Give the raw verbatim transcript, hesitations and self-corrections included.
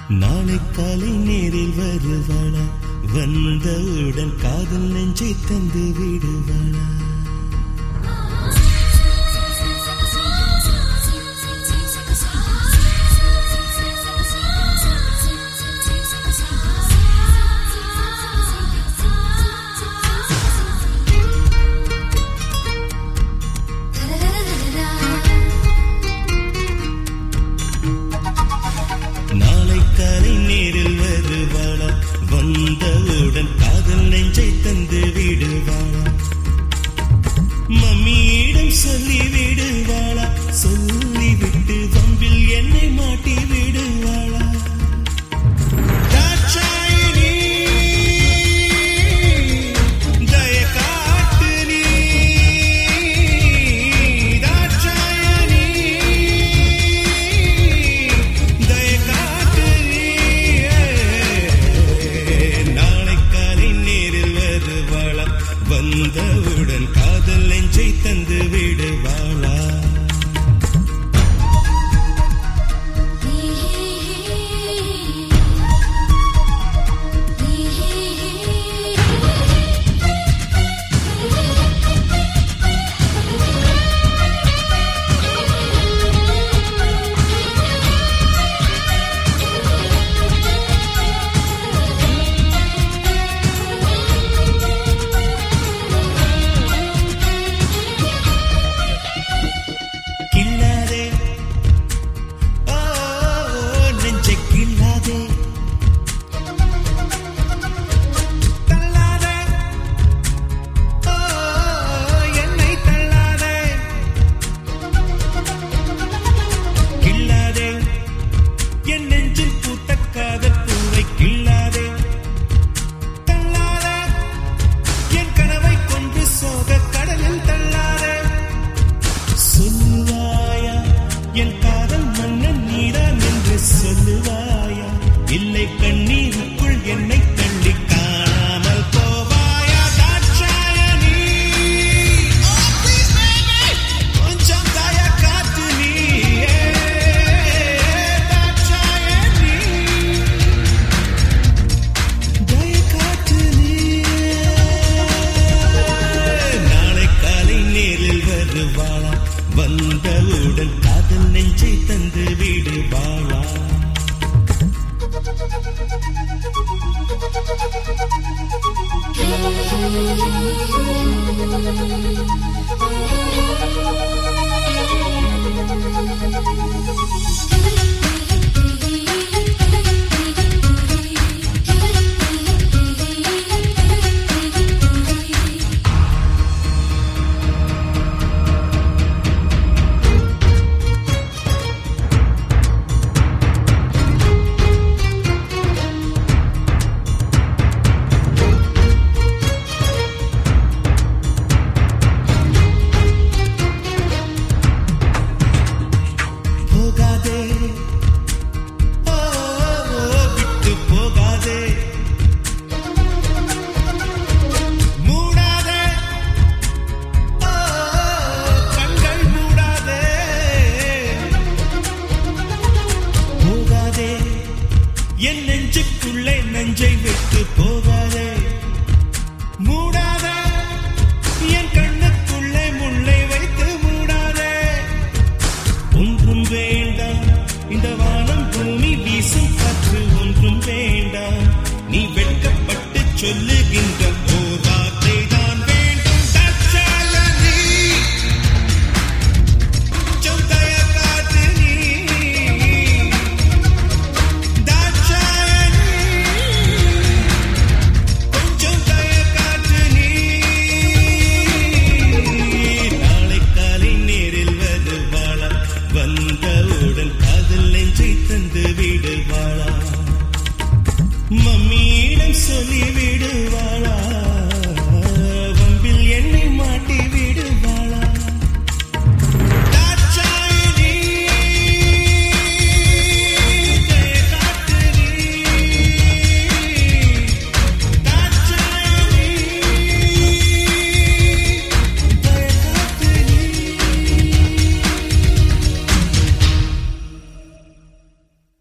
நாளை காலை நேரில் வருவாளா, வந்தவுடன் காதல் நெஞ்சை தந்து விடுவாளா. நாளை காலை நேரில் வருவாளா, வந்தவுடன் காதல் நெஞ்சை தந்து விடுவாளா. மம்மியிடம் சொல்லி விடுவாளா, சொல்லிவிட்டு வம்பில் என்னை மாட்டி விடுவாளா. தாட்சாயினி தய காட்டு நீ, தாட்சாயினி தய காட்டு நீ. நாளை காலை நேரில் வருவாளா, வந்தவுடன் காதல் நெஞ்சை தந்து விடுவாளா. கிள்ளாதே ஓ நெஞ்சை கிள்ளாதே, தள்ளாதே ஓ என்னை தள்ளாதே. கிள்ளாதே என் நெஞ்சில் பூத்த காதல் பூவை, கிள்ளாதே தள்ளாதே என் கனவை கொன்று சோக கடலில் தள்ளாதே. சொல்லுவாயா என் காதல் மன்னன் நீதான் என்று சொல்லுவாயா, இல்லை கண்ணீருக்குள் என்னை தள்ளி காணாமல் போவாயா. தாட்சாயணி கொஞ்சம் தய காத்து நீ, தாட்சாயணி தய காத்து நீ. நாளை காலை நேரில் வருவாளா, வந்தவுடன் காதல் நெஞ்சை தந்து விடுவாளா. Hey, hey, hey, hey, hey, hey.